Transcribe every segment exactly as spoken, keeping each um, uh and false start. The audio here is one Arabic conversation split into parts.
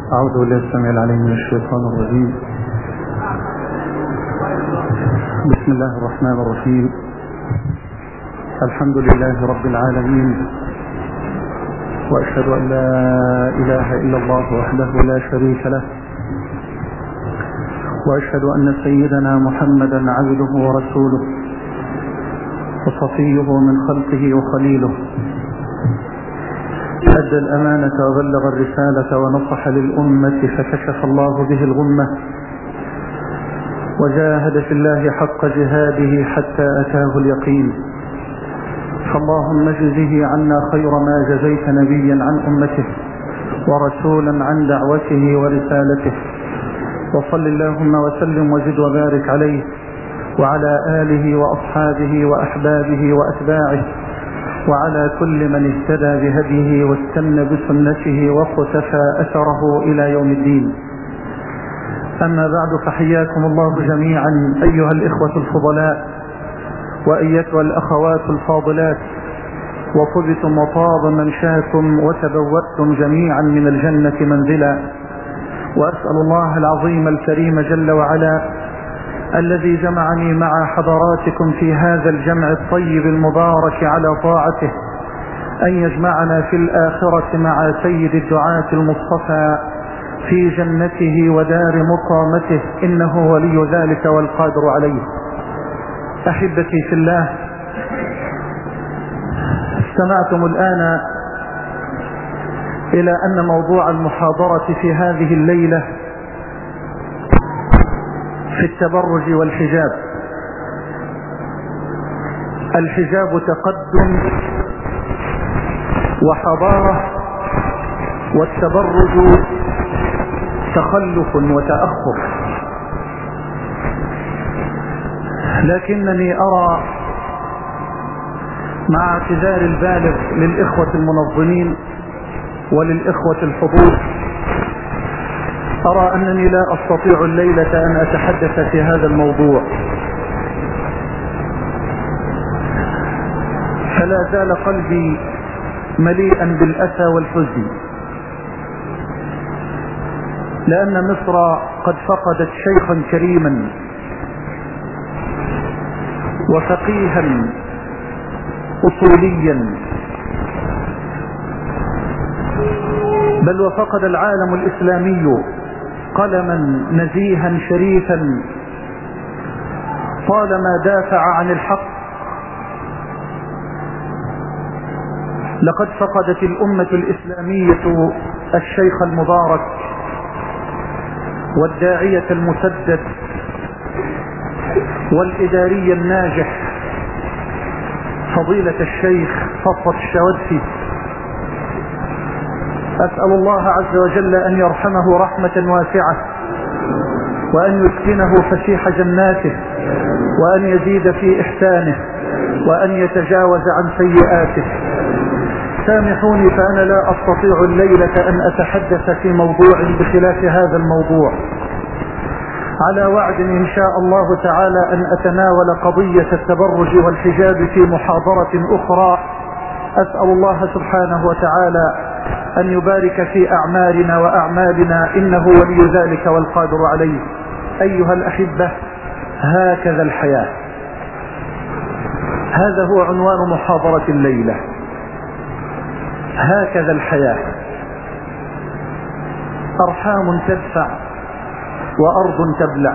أعوذ بالله السميع العليم من الشيطان الرجيم. بسم الله الرحمن الرحيم. الحمد لله رب العالمين، وأشهد أن لا إله إلا الله وحده لا شريك له، وأشهد أن سيدنا محمدا عبده ورسوله وصفيه من خلقه وخليله، أدى الأمانة وبلغ الرسالة ونصح للأمة فكشف الله به الغمة، وجاهد في الله حق جهاده حتى أتاه اليقين. فاللهم اجزه عنا خير ما جزيت نبيا عن أمته ورسولا عن دعوته ورسالته، وصل اللهم وسلم وزد وبارك عليه وعلى آله وأصحابه وأحبابه وأتباعه وعلى كل من اهتدى بهديه واستنى بسنته واقتفى أثره إلى يوم الدين. أما بعد، فحياكم الله جميعا أيها الإخوة الفضلاء وأيتها الأخوات الفاضلات، وطبتم وطاب منشاكم وتبوأتم جميعا من الجنة منزلا. وأسأل الله العظيم الكريم جل وعلا الذي جمعني مع حضراتكم في هذا الجمع الطيب المبارك على طاعته أن يجمعنا في الآخرة مع سيد الدعاة المصطفى في جنته ودار مقامته، إنه ولي ذلك والقادر عليه. أحبتي في الله، استمعتم الآن إلى أن موضوع المحاضرة في هذه الليلة في التبرج والحجاب. الحجاب تقدم وحضارة، والتبرج تخلف وتأخر. لكنني أرى مع اعتذار البالغ للإخوة المنظمين وللإخوة الحضور، أرى أنني لا أستطيع الليلة أن أتحدث في هذا الموضوع، فلا زال قلبي مليئا بالأسى والحزن، لأن مصر قد فقدت شيخا كريما وفقيها أصوليا، بل وفقد العالم الإسلامي قلما نزيها شريفا طالما دافع عن الحق. لقد فقدت الأمة الإسلامية الشيخ المبارك والداعية المسدد والإداري الناجح فضيلة الشيخ صفوت الشوادفي. أسأل الله عز وجل أن يرحمه رحمة واسعة، وأن يسكنه فسيح جناته، وأن يزيد في إحسانه، وأن يتجاوز عن سيئاته. سامحوني فأنا لا أستطيع الليلة أن أتحدث في موضوع بخلاف هذا الموضوع، على وعد إن شاء الله تعالى أن أتناول قضية التبرج والحجاب في محاضرة أخرى. أسأل الله سبحانه وتعالى أن يبارك في أعمالنا وأعمالنا، إنه ولي ذلك والقادر عليه. أيها الأحبة، هكذا الحياة. هذا هو عنوان محاضرة الليلة، هكذا الحياة. أرحام تدفع وأرض تبلع،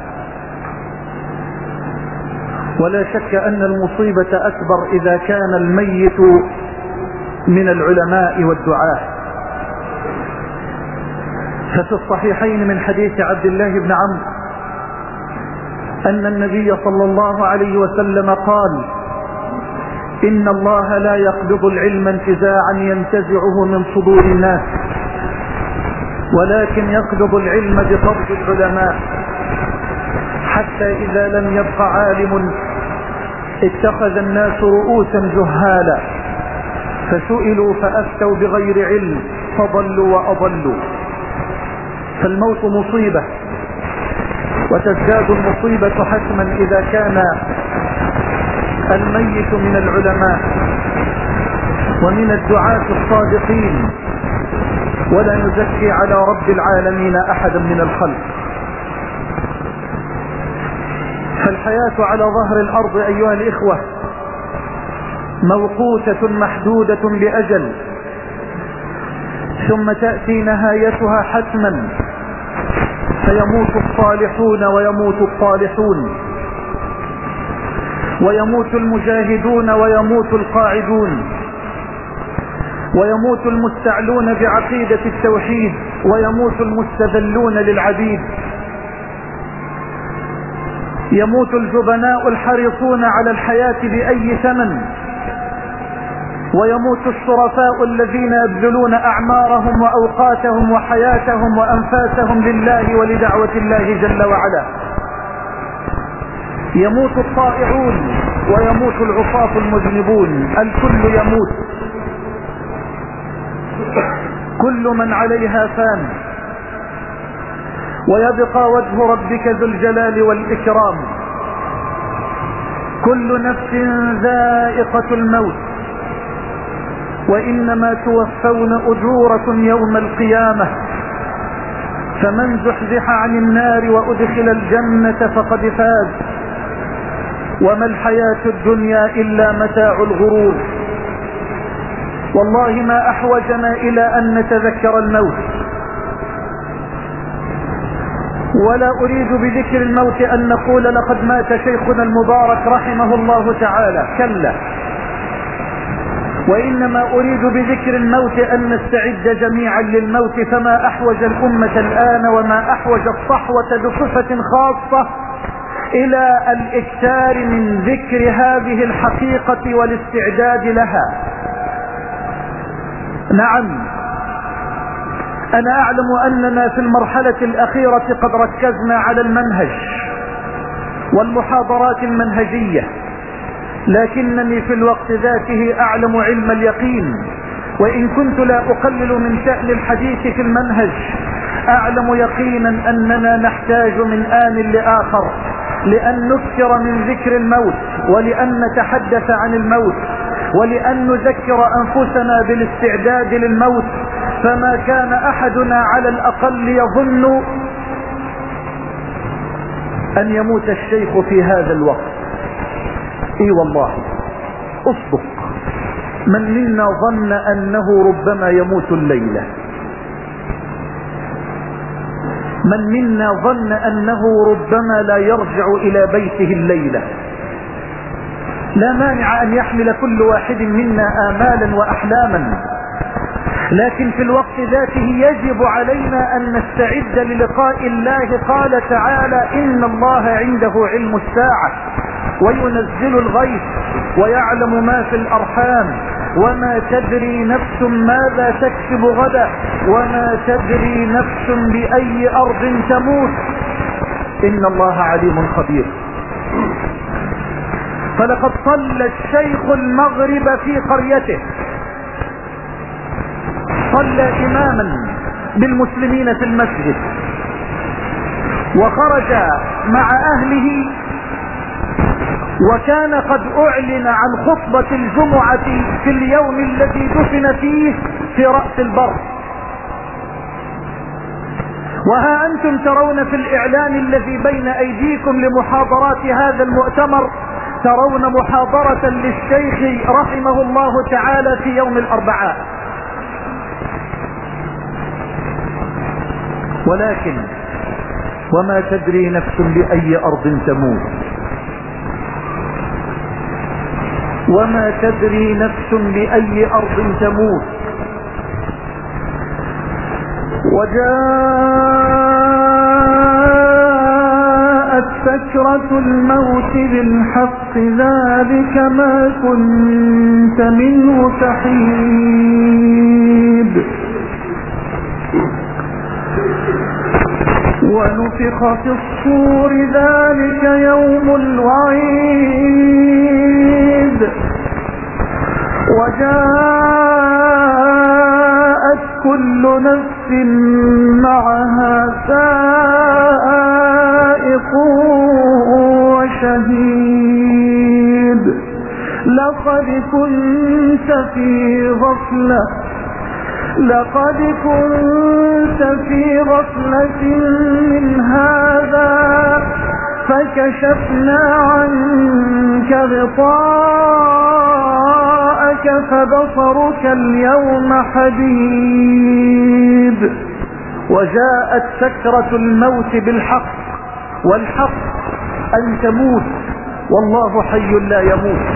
ولا شك أن المصيبة أكبر إذا كان الميت من العلماء والدعاة. ففي الصحيحين من حديث عبد الله بن عمرو أن النبي صلى الله عليه وسلم قال: إن الله لا يقبض العلم انتزاعا ينتزعه من صدور الناس، ولكن يقبض العلم بقبض العلماء، حتى إذا لم يبق عالم اتخذ الناس رؤوسا جهالا، فسئلوا فأفتوا بغير علم فضلوا وأضلوا. فالموت مصيبة، وتزداد المصيبة حتما إذا كان الميت من العلماء ومن الدعاة الصادقين ولا نزكي على رب العالمين أحدا من الخلق. فالحياة على ظهر الأرض أيها الإخوة موقوتة محدودة بأجل، ثم تأتي نهايتها حتما، فيموت الصالحون ويموت الطالحون، ويموت المجاهدون ويموت القاعدون، ويموت المستعلون بعقيدة التوحيد ويموت المستذلون للعبيد، يموت الجبناء الحريصون على الحياة بأي ثمن، ويموت الشرفاء الذين يبذلون أعمارهم وأوقاتهم وحياتهم وأنفاسهم لله ولدعوة الله جل وعلا. يموت الطائعون ويموت العصاة المذنبون، الكل يموت، كل من عليها فان، ويبقى وجه ربك ذو الجلال والإكرام. كل نفس ذائقة الموت، وإنما توفون أجوركم يوم القيامة، فمن زحزح عن النار وأدخل الجنة فقد فاز، وما الحياة الدنيا إلا متاع الغرور. والله ما أحوجنا إلى أن نتذكر الموت، ولا أريد بذكر الموت أن نقول لقد مات شيخنا المبارك رحمه الله تعالى، كلا، وإنما أريد بذكر الموت أن نستعد جميعا للموت. فما أحوج الأمة الآن وما أحوج الصحوة بصفة خاصة إلى الإكثار من ذكر هذه الحقيقة والاستعداد لها. نعم، أنا أعلم أننا في المرحلة الأخيرة قد ركزنا على المنهج والمحاضرات المنهجية، لكنني في الوقت ذاته أعلم علم اليقين، وإن كنت لا أقلل من شأن الحديث في المنهج، أعلم يقينا أننا نحتاج من آن لآخر لأن نكثر من ذكر الموت، ولأن نتحدث عن الموت، ولأن نذكر أنفسنا بالاستعداد للموت. فما كان أحدنا على الأقل يظن أن يموت الشيخ في هذا الوقت. اي والله اصدق، من منا ظن أنه ربما يموت الليلة؟ من منا ظن أنه ربما لا يرجع إلى بيته الليلة؟ لا مانع أن يحمل كل واحد منا آمالا وأحلاما، لكن في الوقت ذاته يجب علينا أن نستعد للقاء الله. قال تعالى: إن الله عنده علم الساعة وينزل الغيث ويعلم ما في الأرحام وما تدري نفس ماذا تكسب غدا وما تدري نفس بأي أرض تموت، إن الله عليم خبير. فلقد صلى الشيخ المغرب في قريته، صلى إماما بالمسلمين في المسجد، وخرج مع أهله، وكان قد أعلن عن خطبة الجمعة في اليوم الذي دفن فيه في رأس البر. وها أنتم ترون في الإعلان الذي بين أيديكم لمحاضرات هذا المؤتمر، ترون محاضرة للشيخ رحمه الله تعالى في يوم الأربعاء. ولكن وما تدري نفس بأي أرض تموت، وما تدري نفس بأي أرض تموت. وجاءت سكرة الموت بالحق، ذلك ما كنت منه تحيد. ونفخ في الصور، ذلك يوم الوعيد. وجاءت كل نفس معها سائق وشهيد. لقد كنت في غفلة لقد كنت في غفلة من هذا فكشفنا عنك غطاءك فبصرك اليوم حديد. وجاءت سكرة الموت بالحق، والحق أن تموت والله حي لا يموت.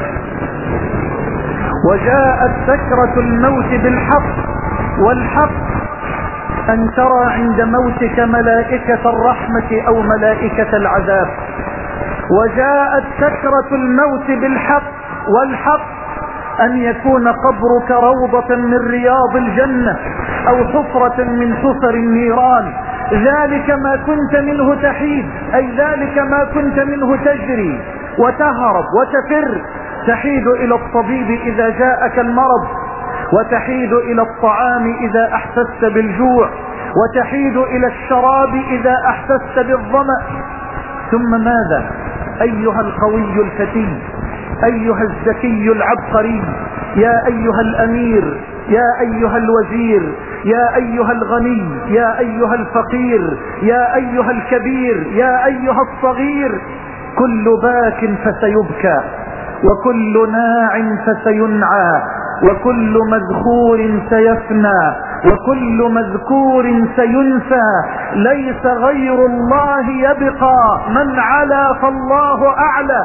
وجاءت سكرة الموت بالحق، والحق أن ترى عند موتك ملائكة الرحمة أو ملائكة العذاب. وجاءت سكرة الموت بالحق، والحق أن يكون قبرك روضة من رياض الجنة أو حفرة من حفر النيران. ذلك ما كنت منه تحيد، أي ذلك ما كنت منه تجري وتهرب وتفر. تحيد إلى الطبيب إذا جاءك المرض، وتحيد إلى الطعام إذا أحسست بالجوع، وتحيد إلى الشراب إذا أحسست بالظمأ. ثم ماذا أيها القوي الفتي، أيها الذكي العبقري، يا أيها الأمير، يا أيها الوزير، يا أيها الغني، يا أيها الفقير، يا أيها الكبير، يا أيها الصغير، كل باك فسيبكى، وكل ناع فسينعى، وكل مذخور سيفنى، وكل مذكور سينسى. ليس غير الله يبقى، من علا فالله أعلى.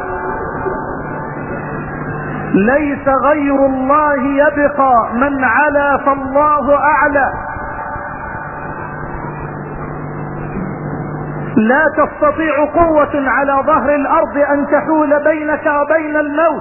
ليس غير الله يبقى، من علا فالله أعلى. لا تستطيع قوة على ظهر الأرض أن تحول بينك وبين الموت.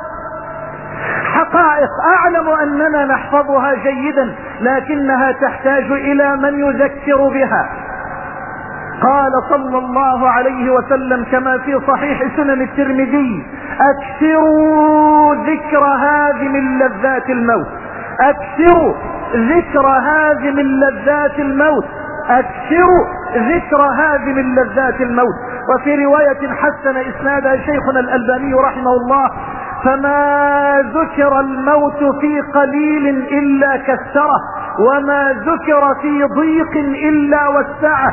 حقائق أعلم أننا نحفظها جيدا، لكنها تحتاج إلى من يذكر بها. قال صلى الله عليه وسلم كما في صحيح سنن الترمذي: أكثروا ذكر هذه من لذات الموت، أكثروا ذكر هذه من لذات الموت، أكثروا ذكر هذه من لذات الموت. وفي رواية حسن إسنادها شيخنا الألباني رحمه الله: فما ذكر الموت في قليل إلا كثره، وما ذكر في ضيق إلا وسعه.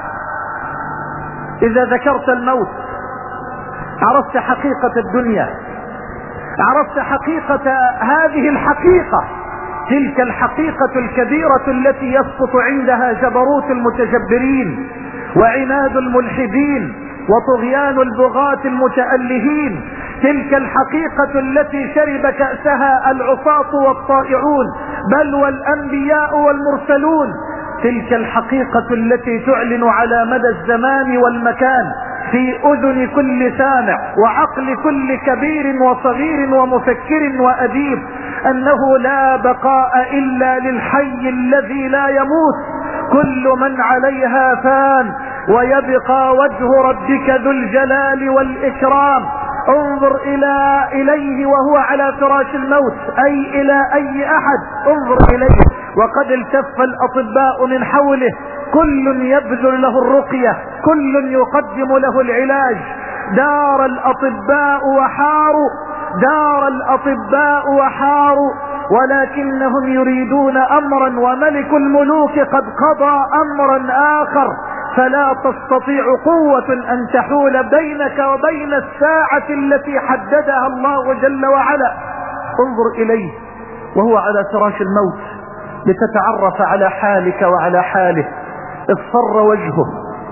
إذا ذكرت الموت عرفت حقيقة الدنيا، عرفت حقيقة هذه الحقيقة، تلك الحقيقة الكبيرة التي يسقط عندها جبروت المتجبرين وعناد الملحدين وطغيان البغاة المتألهين. تلك الحقيقة التي شرب كأسها العصاة والطائعون، بل والأنبياء والمرسلون. تلك الحقيقة التي تعلن على مدى الزمان والمكان في أذن كل سامع وعقل كل كبير وصغير ومفكر وأديب، أنه لا بقاء إلا للحي الذي لا يموت. كل من عليها فان، ويبقى وجه ربك ذو الجلال والإكرام. انظر إلى إليه وهو على فراش الموت، أي إلى أي أحد انظر إليه وقد التف الأطباء من حوله، كل يبذل له الرقية، كل يقدم له العلاج. دار الأطباء وحاروا، دار الأطباء وحاروا، ولكنهم يريدون أمرا، وملك الملوك قد قضى أمرا آخر. فلا تستطيع قوة أن تحول بينك وبين الساعة التي حددها الله جل وعلا. انظر إليه وهو على فراش الموت لتتعرف على حالك وعلى حاله. اصفر وجهه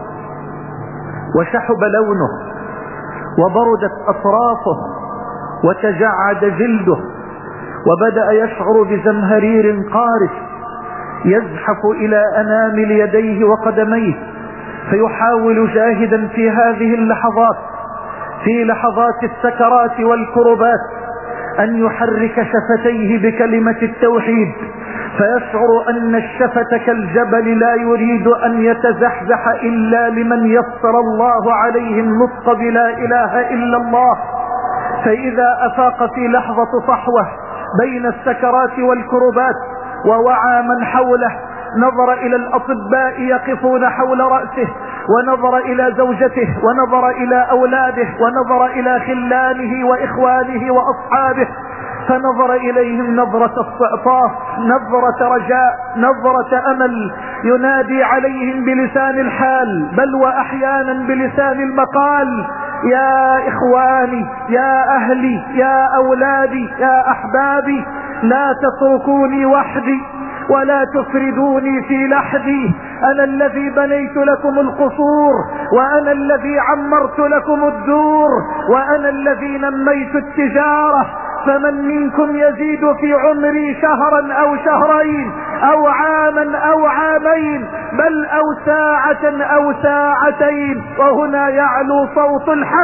وشحب لونه وبردت أطرافه وتجعد جلده، وبدأ يشعر بزمهرير قارس يزحف إلى أنامل يديه وقدميه، فيحاول جاهدا في هذه اللحظات، في لحظات السكرات والكربات، أن يحرك شفتيه بكلمة التوحيد، فيشعر أن الشفة كالجبل لا يريد أن يتزحزح إلا لمن يسر الله عليه النطق بلا إله إلا الله. فإذا أفاق في لحظة صحوة بين السكرات والكربات ووعى من حوله، نظر إلى الأطباء يقفون حول رأسه، ونظر إلى زوجته، ونظر إلى أولاده، ونظر إلى خلانه وإخوانه وأصحابه، فنظر إليهم نظرة استعطاف، نظرة رجاء، نظرة أمل، ينادي عليهم بلسان الحال بل وأحيانا بلسان المقال: يا إخواني، يا أهلي، يا أولادي، يا أحبابي، لا تتركوني وحدي ولا تفردوني في لحدي. أنا الذي بنيت لكم القصور، وأنا الذي عمرت لكم الدور، وأنا الذي نميت التجارة، فمن منكم يزيد في عمري شهرا أو شهرين أو عاما أو عامين، بل أو ساعة أو ساعتين. وهنا يعلو صوت الحق: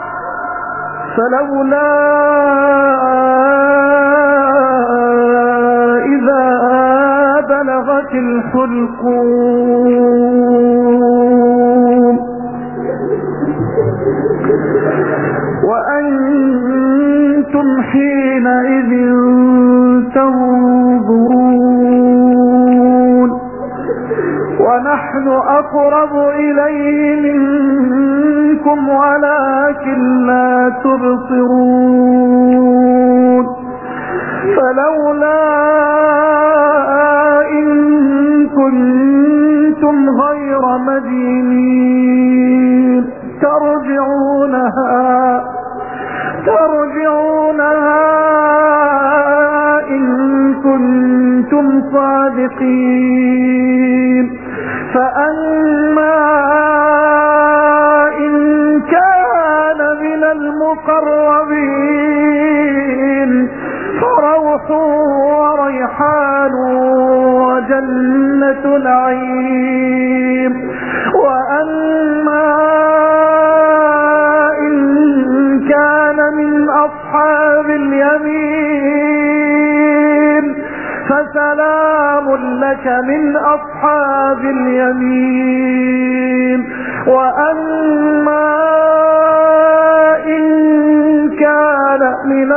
فلولا إذا بلغت الحلقوم وأنتم حينئذ تنظرون ونحن أقرب إليه منكم ولكن لا تبصرون. فلولا إن كنتم غير مدينين ترجعونها ترجعونها إن كنتم صادقين. فأما إن كان من المقربين فروح وريحان وجنة نعيم. وأما إن كان من أصحاب اليمين فسلام لك من أصحاب اليمين. وأما إن كان من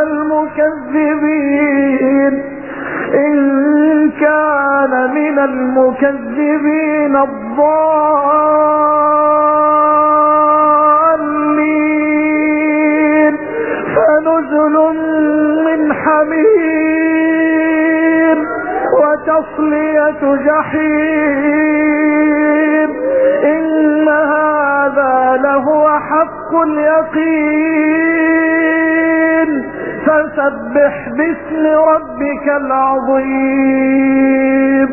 المكذبين إن كان من المكذبين الضالين فنزل من حميم وتصلية جحيم. إن هذا لهو حق اليقين. فسبح باسم ربك العظيم.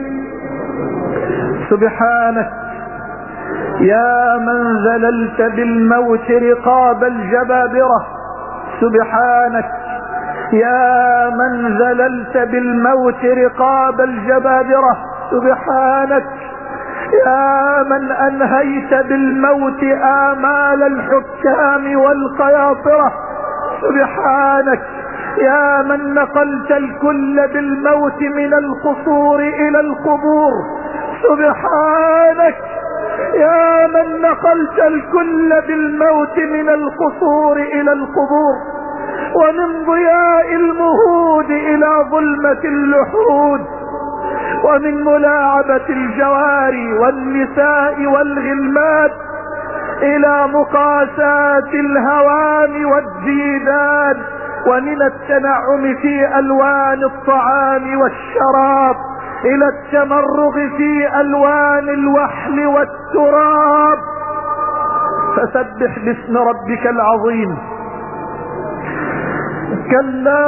سبحانك يا من ذللت بالموت رقاب الجبابرة. سبحانك يا من ذللت بالموت رقاب الجبابرة. سبحانك يا من أنهيت بالموت آمال الحكام والقياطرة. سبحانك يا من نقلت الكل بالموت من القصور إلى القبور. سبحانك يا من نقلت الكل بالموت من القصور إلى القبور، ومن ضياء المهود إلى ظلمة اللحود، ومن ملاعبة الجواري والنساء والغلمان إلى مقاسات الهوام والديدان، ومن التنعم في ألوان الطعام والشراب إلى التمرغ في ألوان الوحل والتراب. فسبح باسم ربك العظيم. كلا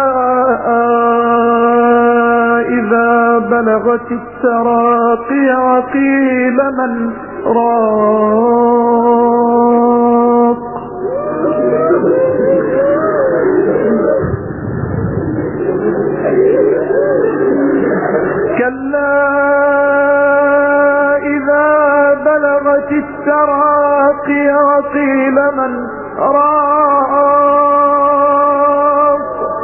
إذا بلغت التراقي وقيل من راق. كلا إذا بلغت التراقي وقيل من راق.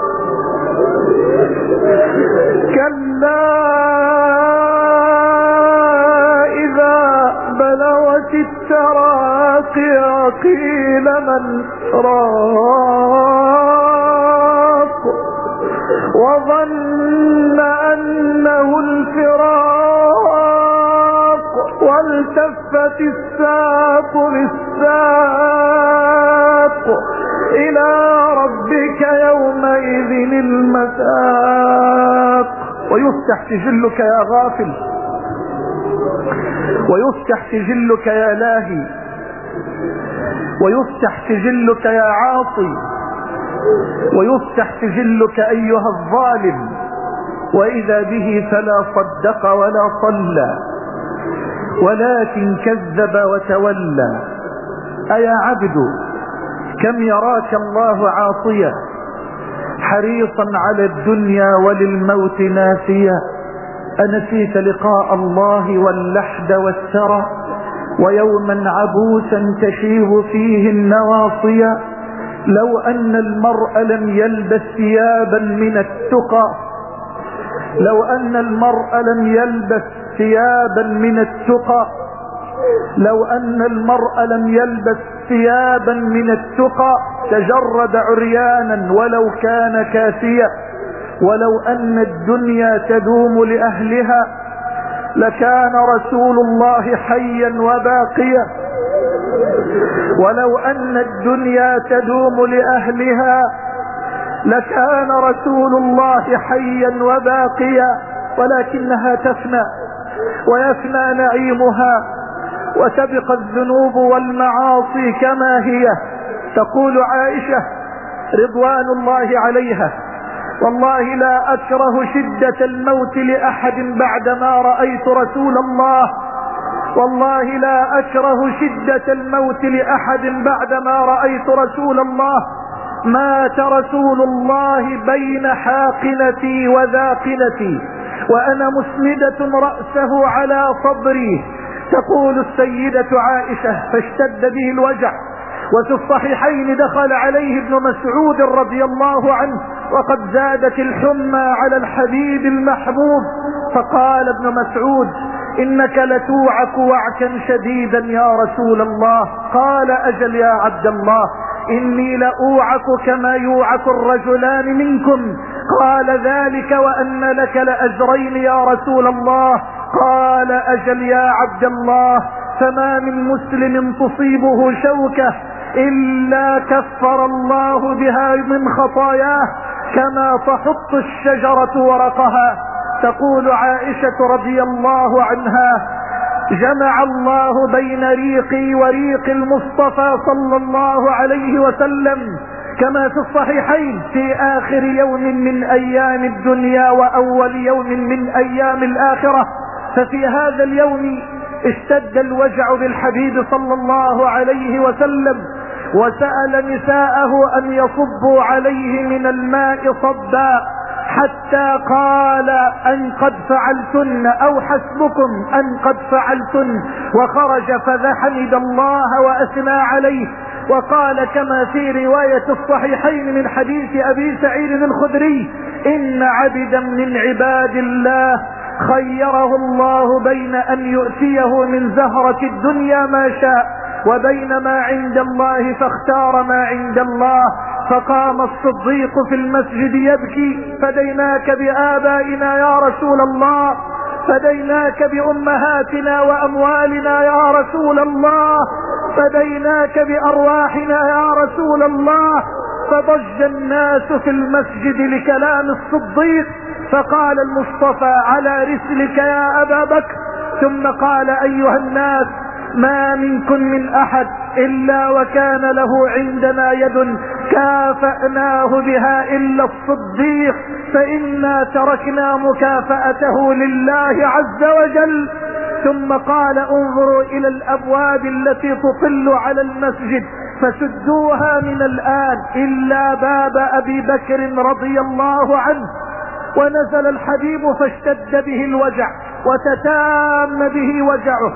كلا إذا بلغت التراقي وقيل من راق. وظن أنه الفراق والتفت الساق بالساق إلى ربك يومئذ المساق. ويفتح سجلك يا غافل، ويفتح سجلك يا لاهي، ويفتح سجلك يا عاصي، ويفتح سجلك أيها الظالم. وإذا به فلا صدق ولا صلى ولكن كذب وتولى. أيا عبد كم يراك الله عاصيا حريصا على الدنيا وللموت ناسيا. أنسيت لقاء الله واللحد والثرى ويوما عبوسا تشيب فيه النواصيا. لو أن المرء لم يلبس ثيابا من التقى، لو أن المرء لم يلبس ثيابا من التقى، لو أن المرء لم يلبس ثيابا من التقى تجرد عريانا ولو كان كاسيا. ولو أن الدنيا تدوم لأهلها لكان رسول الله حيا وباقيا. ولو أن الدنيا تدوم لأهلها لكان رسول الله حيا وباقيا. ولكنها تفنى ويفنى نعيمها وتبقى الذنوب والمعاصي كما هي. تقول عائشة رضوان الله عليها: والله لا أكره شدة الموت لأحد بعدما رأيت رسول الله، والله لا أكره شدة الموت لأحد بعدما رأيت رسول الله. مات رسول الله بين حاقنتي وذاقنتي وأنا مسندة رأسه على صدري. تقول السيدة عائشة: فاشتد به الوجع. وفي الصحيحين دخل عليه ابن مسعود رضي الله عنه وقد زادت الحمى على الحبيب المحبوب، فقال ابن مسعود: إنك لتوعك وعكا شديدا يا رسول الله. قال: أجل يا عبد الله، إني لأوعك كما يوعك الرجلان منكم. قال: ذلك وأن لك لأجرين يا رسول الله. قال: أجل يا عبد الله، فما من مسلم تصيبه شوكة إلا كفر الله بها من خطاياه كما تحط الشجرة ورقها. تقول عائشة رضي الله عنها: جمع الله بين ريقي وريق المصطفى صلى الله عليه وسلم كما في الصحيحين في آخر يوم من أيام الدنيا وأول يوم من أيام الآخرة. ففي هذا اليوم اشتد الوجع بالحبيب صلى الله عليه وسلم، وسأل نساءه أن يصبوا عليه من الماء صبا حتى قال: أن قد فعلتن أو حسبكم أن قد فعلتن. وخرج فحمد الله وأثنى عليه وقال كما في رواية الصحيحين من حديث أبي سعيد الخدري: إن عبدا من عباد الله خيره الله بين أن يؤتيه من زهرة الدنيا ما شاء وبين ما عند الله فاختار ما عند الله. فقام الصديق في المسجد يبكي: فديناك بآبائنا يا رسول الله، فديناك بأمهاتنا وأموالنا يا رسول الله، فديناك بأرواحنا يا رسول الله. فضج الناس في المسجد لكلام الصديق، فقال المصطفى: على رسلك يا أبا بكر. ثم قال: أيها الناس، ما منكم من أحد إلا وكان له عندنا يد كافأناه بها إلا الصديق، فإنا تركنا مكافأته لله عز وجل. ثم قال: انظروا إلى الأبواب التي تطل على المسجد فسدوها من الآن إلا باب أبي بكر رضي الله عنه. ونزل الحبيب فاشتد به الوجع وتتام به وجعه.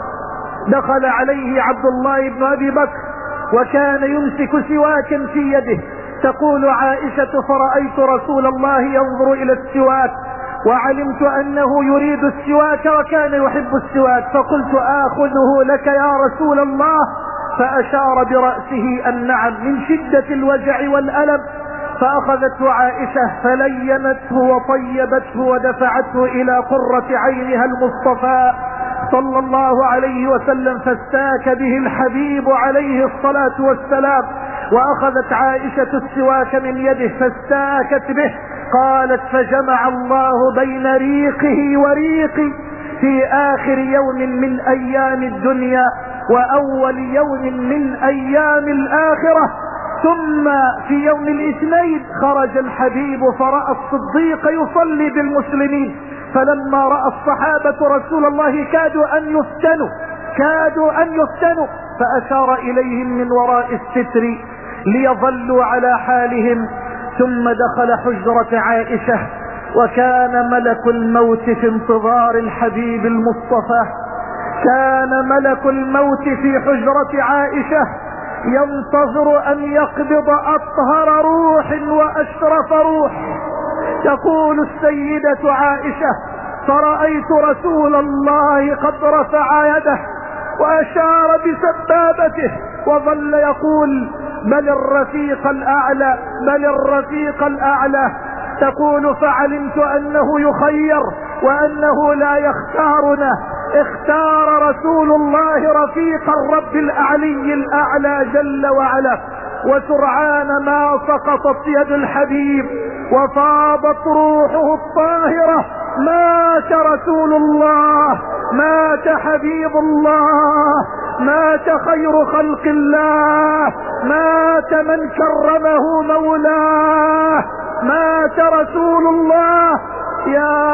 دخل عليه عبد الله بن أبي بكر وكان يمسك سواكا في يده. تقول عائشة: فرأيت رسول الله ينظر إلى السواك وعلمت أنه يريد السواك وكان يحب السواك، فقلت: آخذه لك يا رسول الله؟ فأشار برأسه أن نعم، من شدة الوجع والألم. فأخذته عائشة فلينته وطيبته ودفعته إلى قرة عينها المصطفى صلى الله عليه وسلم، فاستاك به الحبيب عليه الصلاة والسلام وأخذت عائشة السواك من يده فاستاكت به. قالت فجمع الله بين ريقه وريقي في آخر يوم من أيام الدنيا وأول يوم من أيام الآخرة. ثم في يوم الاثنين خرج الحبيب فرأى الصديق يصلي بالمسلمين، فلما رأى الصحابة رسول الله كادوا أن يفتنوا كادوا أن يفتنوا فأشار إليهم من وراء الستر ليظلوا على حالهم. ثم دخل حجرة عائشة وكان ملك الموت في انتظار الحبيب المصطفى. كان ملك الموت في حجرة عائشة ينتظر أن يقبض أطهر روح وأشرف روح. تقول السيدة عائشة فرأيت رسول الله قد رفع يده وأشار بسبابته وظل يقول بل الرفيق الأعلى بل الرفيق الأعلى. تقول فعلمت أنه يخير وأنه لا يختارنا. اختار رسول الله رفيق الرب الأعلي الأعلى جل وعلا. وسرعان ما سقطت يد الحبيب وفاضت روحه الطاهرة. مات رسول الله، مات حبيب الله، مات خير خلق الله، مات من كرمه مولاه، مات رسول الله. يا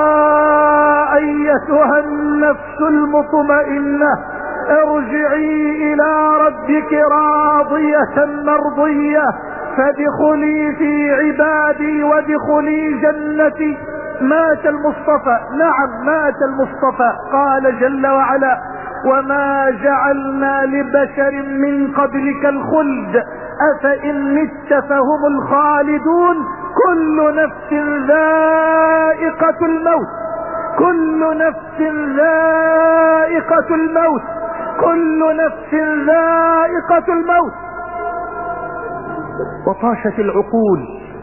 أيتها النفس المطمئنة ارجعي إلى ربك راضية مرضية فادخلي في عبادي وادخلي جنتي. مات المصطفى، نعم مات المصطفى. قال جل وعلا وما جعلنا لبشر من قبلك الخلد أفإن مت فهم الخالدون كل نفس ذائقة الموت كل نفس ذائقة الموت كل نفس ذائقة الموت. وطاشت العقول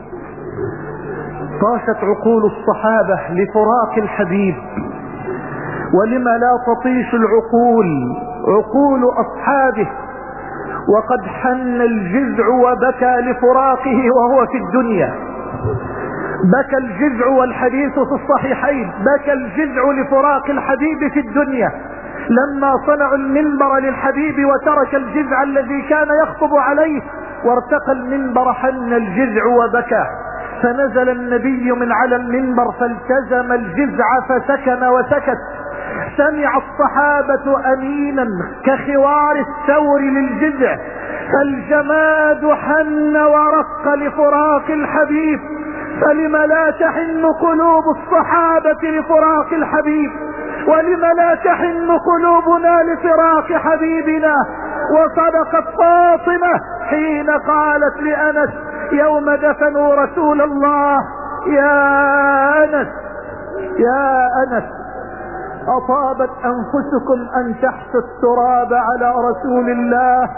طاشت عقول الصحابة لفراق الحبيب. ولما لا تطيش العقول عقول أصحابه وقد حن الجذع وبكى لفراقه وهو في الدنيا. بكى الجذع والحديث في الصحيحين، بكى الجذع لفراق الحبيب في الدنيا. لما صنعوا المنبر للحبيب وترك الجذع الذي كان يخطب عليه وارتقى المنبر حن الجذع وبكى. فنزل النبي من على المنبر فالتزم الجذع فسكن وسكت. سمع الصحابة أمينا كخوار الثور للجذع. فالجماد حن ورق لفراق الحبيب. فلم لا تحن قلوب الصحابة لفراق الحبيب؟ ولم لا تحن قلوبنا لفراق حبيبنا؟ وصدقت فاطمة حين قالت لأنس يوم دفنوا رسول الله يا أنس يا أنس أطابت أنفسكم أن تحثوا التراب على رسول الله.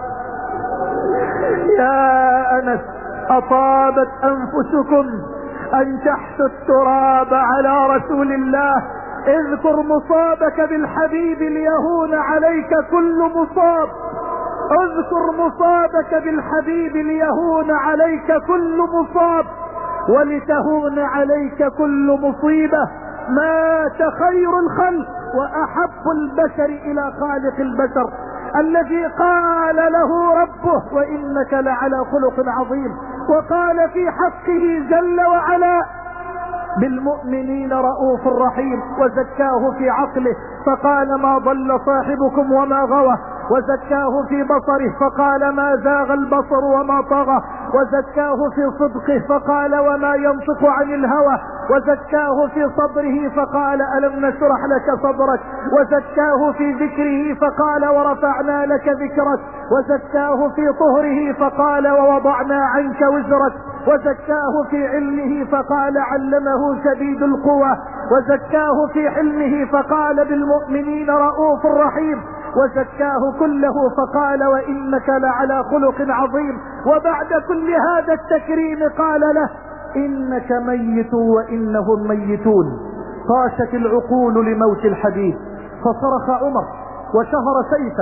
يا أنس أطابت أنفسكم أن تحثوا التراب على رسول الله. اذكر مصابك بالحبيب ليهون عليك كل مصاب. اذكر مصابك بالحبيب ليهون عليك كل مصاب ولتهون عليك كل مصيبة. مات خير الخلق وأحب البشر إلى خالق البشر الذي قال له ربه وإنك لعلى خلق عظيم. وقال في حقه جل وعلا بالمؤمنين رؤوف رحيم. وزكاه في عقله فقال ما ضل صاحبكم وما غوى. وزكاه في بصره فقال ما زاغ البصر وما طغى. وزكاه في صدقه فقال وما ينطق عن الهوى. وزكاه في صدره فقال ألم نشرح لك صدرك. وزكاه في ذكره فقال ورفعنا لك ذكرك. وزكاه في طهره فقال ووضعنا عنك وزرك. وزكاه في علمه فقال علمه شديد القوى. وزكاه في حلمه فقال بالمؤمنين رؤوف رحيم. وزكاه كله فقال وإنك لعلى خلق عظيم. وبعد كل هذا التكريم قال له إنك ميت وإنهم ميتون. طاشت العقول لموت الحبيب. فصرخ عمر وشهر سيفه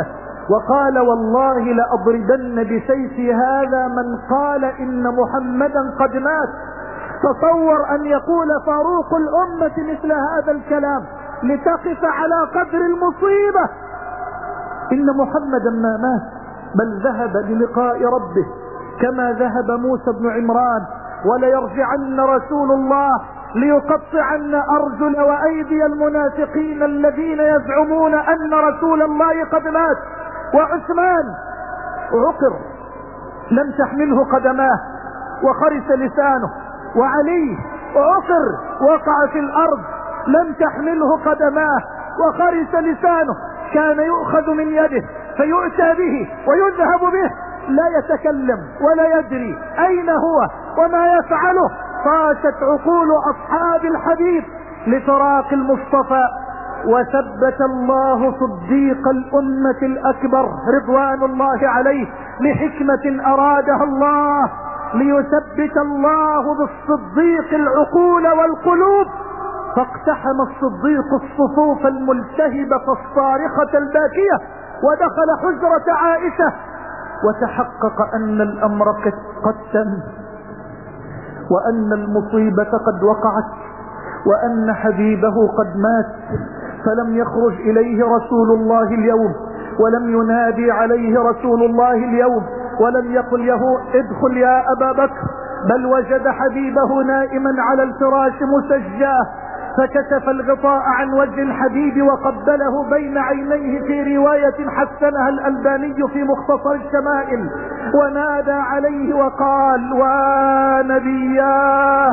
وقال والله لأضربن بسيفي هذا من قال إن محمدا قد مات. تصور أن يقول فاروق الأمة مثل هذا الكلام لتقف على قدر المصيبة. إن محمدا ما مات بل ذهب للقاء ربه كما ذهب موسى بن عمران، وليرجعن رسول الله ليقطعن أرجل وأيدي المنافقين الذين يزعمون أن رسول الله قد مات. وعثمان عقر لم تحمله قدماه وخرس لسانه، وعلي عقر وقع في الأرض لم تحمله قدماه وخرس لسانه، كان يؤخذ من يده فيؤتى به ويذهب به لا يتكلم ولا يدري أين هو وما يفعله. طاشت عقول أصحاب الحبيب لفراق المصطفى، وثبت الله صديق الأمة الأكبر رضوان الله عليه لحكمة أرادها الله، ليثبت الله بالصديق العقول والقلوب. فاقتحم الصديق الصفوف الملتهبة الصارخة الباكية ودخل حجرة عائشة، وتحقق أن الأمر قد تم، وأن المصيبة قد وقعت، وأن حبيبه قد مات. فلم يخرج إليه رسول الله اليوم، ولم ينادي عليه رسول الله اليوم، ولم يقل له ادخل يا أبا بكر، بل وجد حبيبه نائما على الفراش مسجاه، فكشف الغطاء عن وجه الحبيب وقبله بين عينيه في رواية حسنها الألباني في مختصر الشمائل، ونادى عليه وقال ونبياه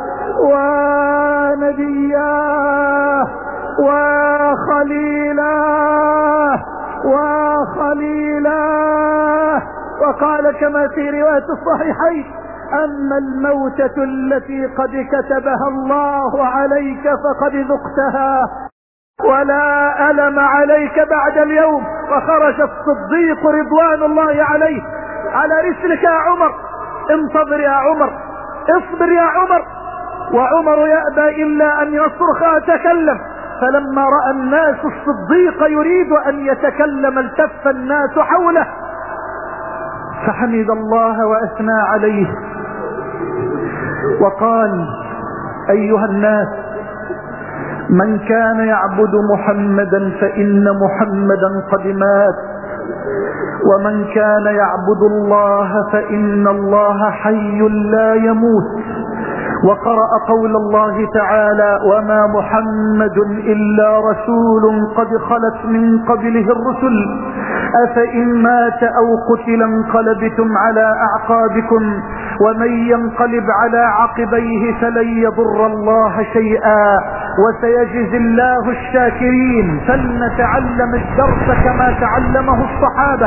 ونبياه وخليلاه وخليلاه. وقال كما في رواية الصحيحين أما الموتة التي قد كتبها الله عليك فقد ذقتها ولا ألم عليك بعد اليوم. وخرج الصديق رضوان الله عليه على رسلك يا عمر، انتظر يا عمر، اصبر يا عمر. وعمر يأبى إلا أن يصرخ أتكلم. فلما رأى الناس الصديق يريد أن يتكلم التف الناس حوله، فحمد الله وأثنى عليه وقال أيها الناس، من كان يعبد محمدا فإن محمدا قد مات، ومن كان يعبد الله فإن الله حي لا يموت. وقرأ قول الله تعالى وما محمد إلا رسول قد خلت من قبله الرسل أفإن مات أو قتل انقلبتم على أعقابكم ومن ينقلب على عقبيه فلن يضر الله شيئا وسيجزي الله الشاكرين. فلنتعلم الدرس كما تعلمه الصحابة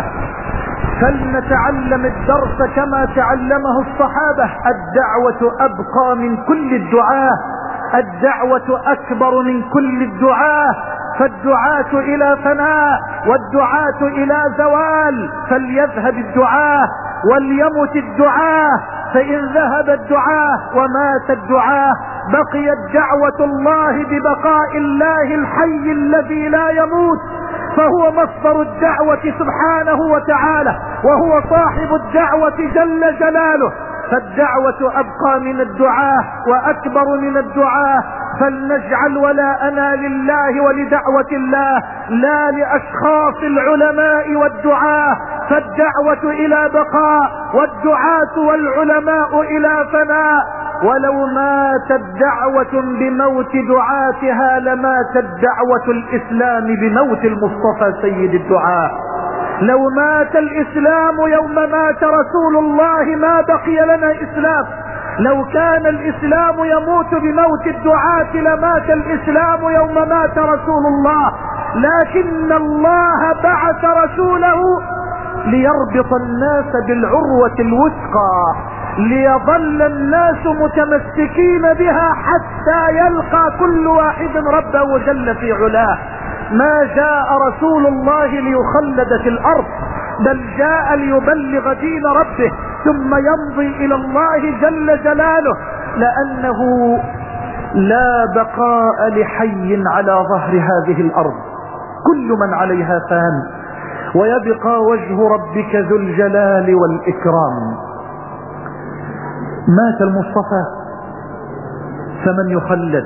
فلنتعلم الدرس كما تعلمه الصحابة. الدعوة أبقى من كل الدعاة، الدعوة أكبر من كل الدعاة، فالدعاة إلى فناء والدعاة إلى زوال، فليذهب الدعاة وليمت الدعاة، فإن ذهب الدعاة ومات الدعاة بقيت دعوة الله ببقاء الله الحي الذي لا يموت، فهو مصدر الدعوة سبحانه وتعالى، وهو صاحب الدعوة جل جلاله. فالدعوة أبقى من الدعاة وأكبر من الدعاة، فلنجعل ولاءنا لله ولدعوة الله لا لأشخاص العلماء والدعاة، فالدعوة إلى بقاء والدعاة والعلماء إلى فناء. ولو ماتت دعوة بموت دعاتها لماتت دعوة الإسلام بموت المصطفى سيد الدعاء. لو مات الإسلام يوم مات رسول الله ما بقي لنا إسلام. لو كان الإسلام يموت بموت الدعاة لمات الإسلام يوم مات رسول الله، لكن الله بعث رسوله ليربط الناس بالعروة الوثقى، ليظل الناس متمسكين بها حتى يلقى كل واحد ربه جل في علاه. ما جاء رسول الله ليخلد في الأرض، بل جاء ليبلغ دين ربه ثم يمضي إلى الله جل جلاله، لأنه لا بقاء لحي على ظهر هذه الأرض، كل من عليها فان. ويبقى وجه ربك ذو الجلال والإكرام. مات المصطفى فمن يخلد.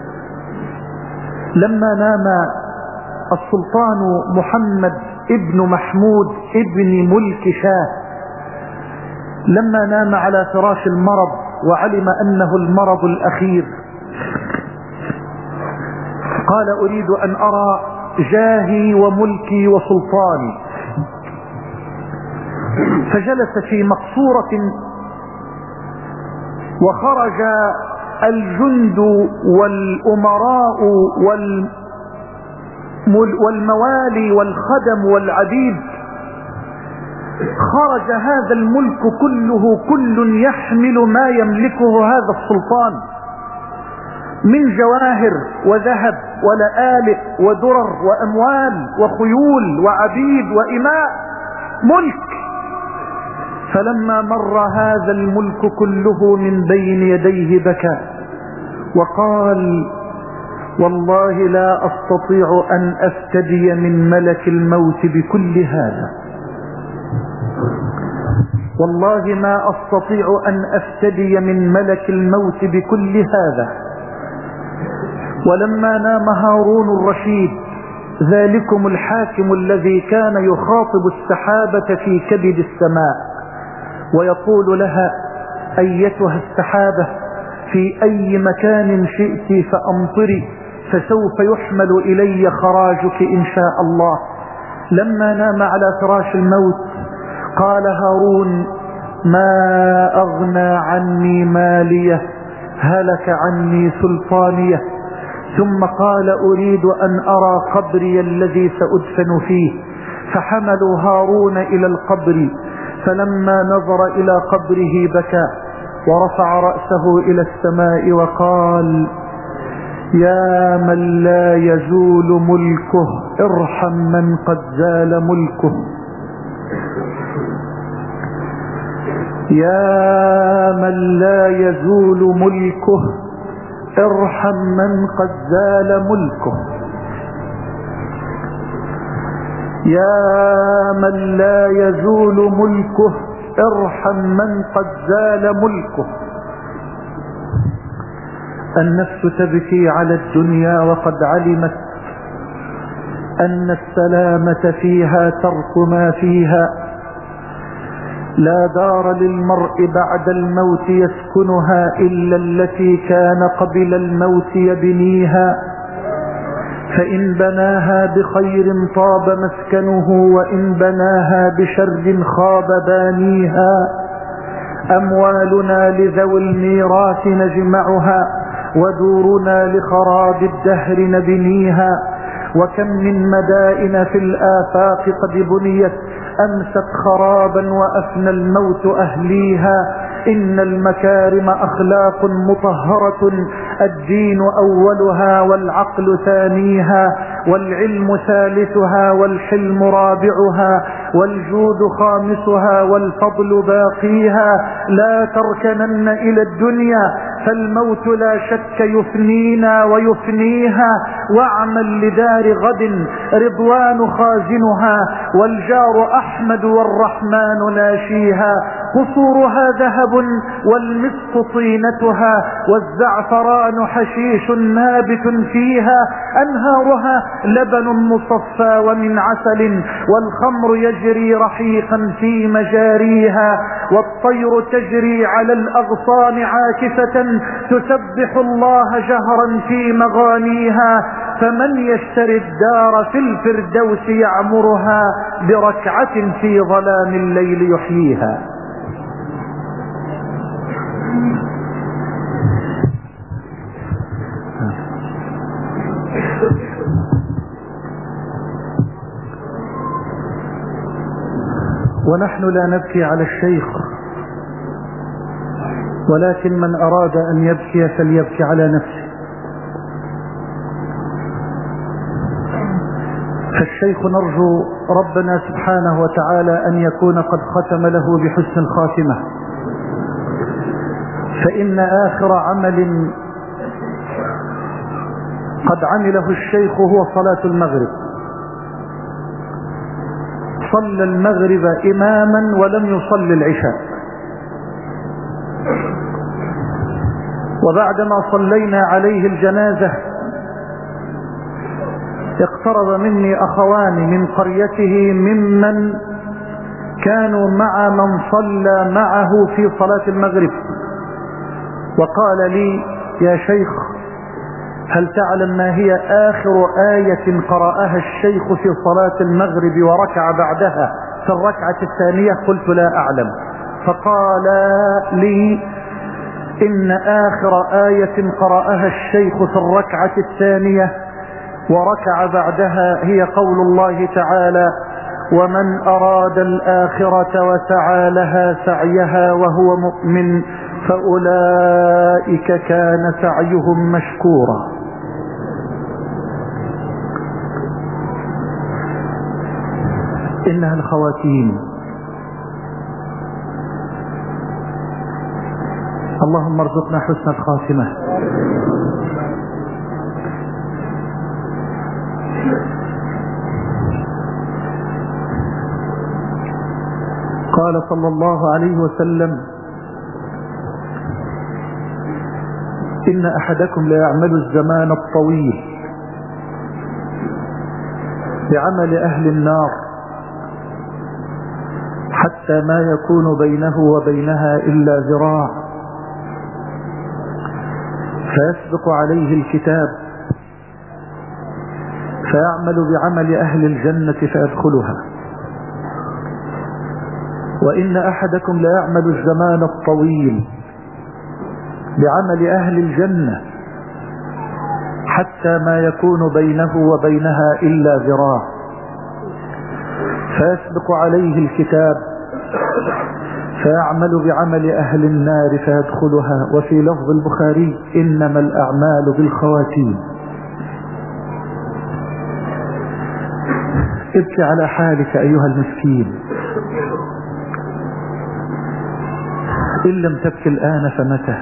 لما نام السلطان محمد ابن محمود ابن ملك شاه، لما نام على فراش المرض وعلم أنه المرض الأخير، قال أريد أن أرى جاهي وملكي وسلطاني. فجلس في مقصورة، وخرج الجند والأمراء والموالي والخدم والعبيد. خرج هذا الملك كله، كل يحمل ما يملكه هذا السلطان من جواهر وذهب ولآلئ ودرر وأموال وخيول وعبيد وإماء، ملك. فلما مر هذا الملك كله من بين يديه بكى وقال: والله لا أستطيع أن أفتدي من ملك الموت بكل هذا، والله ما أستطيع أن أفتدي من ملك الموت بكل هذا. ولما نام هارون الرشيد، ذلكم الحاكم الذي كان يخاطب السحابة في كبد السماء ويقول لها: أيتها السحابة في أي مكان شئت فأمطري، فسوف يحمل إلي خراجك إن شاء الله. لما نام على فراش الموت قال هارون: ما أغنى عني مالية، هلك عني سلطانية. ثم قال: أريد أن أرى قبري الذي سأدفن فيه. فحملوا هارون إلى القبر، فلما نظر إلى قبره بكى ورفع رأسه إلى السماء وقال: يا من لا يزول ملكه، ارحم من قد زال ملكه. يا من لا يزول ملكه، ارحم من قد زال ملكه. يا من لا يزول ملكه، ارحم من قد زال ملكه. النفس تبكي على الدنيا وقد علمت أن السلامة فيها ترك ما فيها. لا دار للمرء بعد الموت يسكنها إلا التي كان قبل الموت يبنيها، فإن بناها بخير طاب مسكنه، وإن بناها بشر خاب بانيها. أموالنا لذوي الميراث نجمعها، ودورنا لخراب الدهر نبنيها. وكم من مدائن في الآفاق قد بنيت، أمست خرابا وأفنى الموت أهليها. إن المكارم أخلاق مطهرة، الدين أولها والعقل ثانيها، والعلم ثالثها والحلم رابعها، والجود خامسها والفضل باقيها. لا تركنن إلى الدنيا، فالموت لا شك يفنينا ويفنيها. واعمل لدار غد، رضوان خازنها، والجار أحمد والرحمن ناشيها. قصورها ذهب والمسك طينتها، والزعفران حشيش نابت فيها. أنهارها لبن مصفى ومن عسل، والخمر يجري رحيقا في مجاريها. والطير تجري على الأغصان عاكفة، تسبح الله جهرا في مغانيها. فمن يشتري الدار في الفردوس يعمرها، بركعة في ظلام الليل يحييها. ونحن لا نبكي على الشيخ، ولكن من أراد أن يبكي فليبكي على نفسه. فالشيخ نرجو ربنا سبحانه وتعالى أن يكون قد ختم له بحسن الخاتمة، فإن آخر عمل قد عمله الشيخ هو صلاة المغرب. صلى المغرب إماما ولم يصلي العشاء. وبعدما صلينا عليه الجنازة اقترب مني أخوان من قريته ممن كانوا مع من صلى معه في صلاة المغرب، وقال لي: يا شيخ، هل تعلم ما هي آخر آية قرأها الشيخ في صلاة المغرب وركع بعدها في الركعة الثانية؟ قلت: لا أعلم. فقال لي: إن آخر آية قرأها الشيخ في الركعة الثانية وركع بعدها هي قول الله تعالى: ومن أراد الآخرة وسعى لها سعيها وهو مؤمن فأولئك كان سعيهم مشكورا. إنها الخواتيم. اللهم ارزقنا حسن الخاتمة. قال صلى الله عليه وسلم: إن أحدكم لا يعمل الزمان الطويل بعمل أهل النار حتى ما يكون بينه وبينها إلا ذراع، فيسبق عليه الكتاب فيعمل بعمل أهل الجنة فيدخلها. وإن أحدكم لا يعمل الزمان الطويل بعمل أهل الجنة حتى ما يكون بينه وبينها إلا ذراع، فيسبق عليه الكتاب فيعمل بعمل أهل النار فيدخلها. وفي لفظ البخاري: إنما الأعمال بالخواتيم. ابكي على حالك أيها المسكين، إن لم تبكي الآن فمتى؟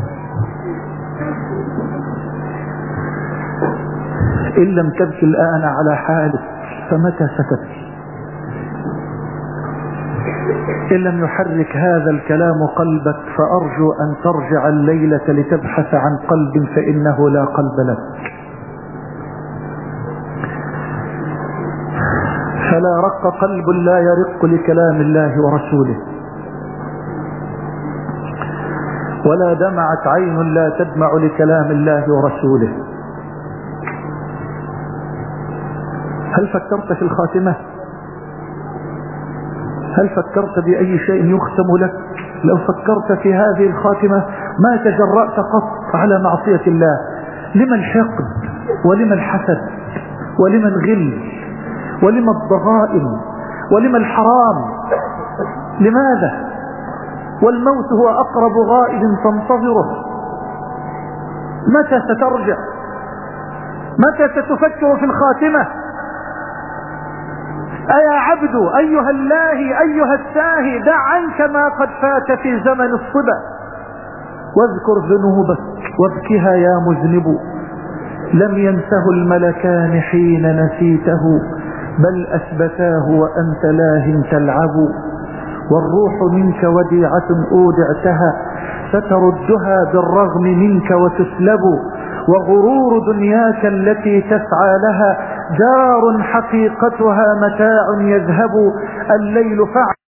إن لم تبكي الآن على حالك فمتى ستبكي؟ إن لم يحرك هذا الكلام قلبك فأرجو أن ترجع الليلة لتبحث عن قلب فإنه لا قلب لك. فلا رق قلب لا يرق لكلام الله ورسوله، ولا دمعت عين لا تدمع لكلام الله ورسوله. هل فكرت في الخاتمة؟ هل فكرت بأي شيء يختم لك؟ لو فكرت في هذه الخاتمة ما تجرأت قط على معصية الله. لما الحقد ولما الحسد ولما الغل ولما الضغائن ولما الحرام؟ لماذا؟ والموت هو أقرب غائب تنتظره. متى سترجع؟ متى ستفكر في الخاتمة؟ أيا عبد أيها الله أيها الساهي، دع عنك ما قد فات في زمن الصبا، واذكر ذنوبك وابكها يا مذنب. لم ينسه الملكان حين نسيته، بل أثبتاه وأنت لاه تلعب. والروح منك وديعة أودعتها، ستردها بالرغم منك وتسلب. وغرور دنياك التي تسعى لها دار حقيقتها متاع يذهب. الليل فعل